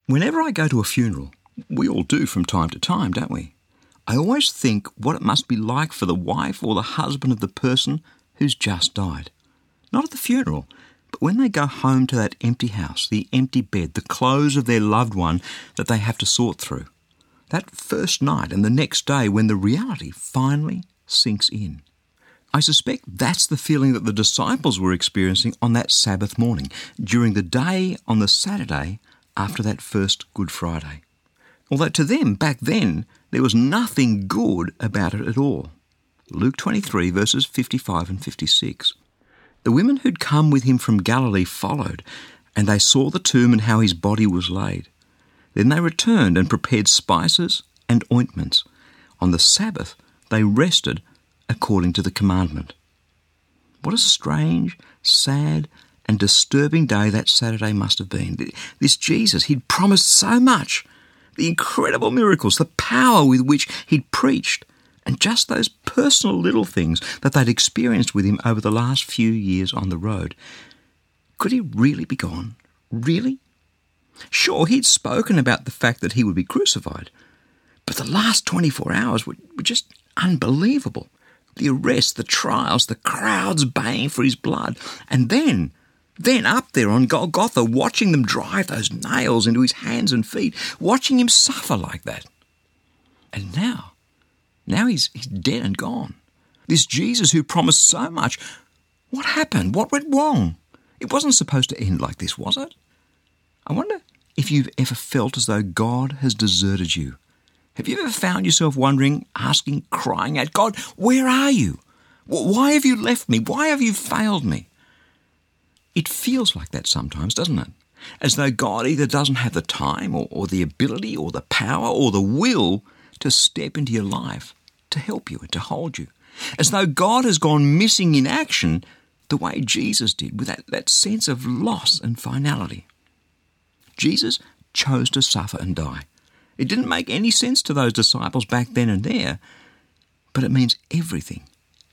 Whenever I go to a funeral, we all do from time to time, don't we? I always think what it must be like for the wife or the husband of the person who's just died. Not at the funeral, but when they go home to that empty house, the empty bed, the clothes of their loved one that they have to sort through. That first night and the next day when the reality finally sinks in. I suspect that's the feeling that the disciples were experiencing on that Sabbath morning, during the day on the Saturday after that first Good Friday. Although to them, back then, there was nothing good about it at all. Luke 23, verses 55 and 56. The women who'd come with him from Galilee followed, and they saw the tomb and how his body was laid. Then they returned and prepared spices and ointments. On the Sabbath, they rested according to the commandment. What a strange, sad, and disturbing day that Saturday must have been. This Jesus, he'd promised so much. The incredible miracles, the power with which he'd preached, and just those personal little things that they'd experienced with him over the last few years on the road. Could he really be gone? Really? Sure, he'd spoken about the fact that he would be crucified, but the last 24 hours were just unbelievable. The arrest, the trials, the crowds baying for his blood, and then up there on Golgotha, watching them drive those nails into his hands and feet, watching him suffer like that. And now he's dead and gone. This Jesus who promised so much, what happened? What went wrong? It wasn't supposed to end like this, was it? I wonder if you've ever felt as though God has deserted you. Have you ever found yourself wondering, asking, crying out, God, where are you? Why have you left me? Why have you failed me? It feels like that sometimes, doesn't it? As though God either doesn't have the time or the ability or the power or the will to step into your life, to help you and to hold you. As though God has gone missing in action the way Jesus did, with that sense of loss and finality. Jesus chose to suffer and die. It didn't make any sense to those disciples back then and there, but it means everything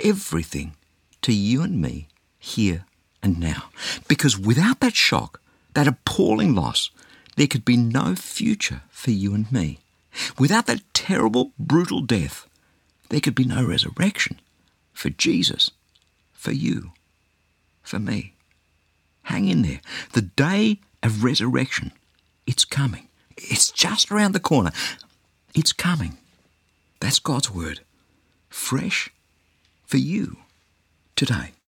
to you and me here and now. Because without that shock, that appalling loss, there could be no future for you and me. Without that terrible, brutal death, there could be no resurrection for Jesus, for you, for me. Hang in there. The day of resurrection, it's coming. It's just around the corner. It's coming. That's God's word. Fresh for you today.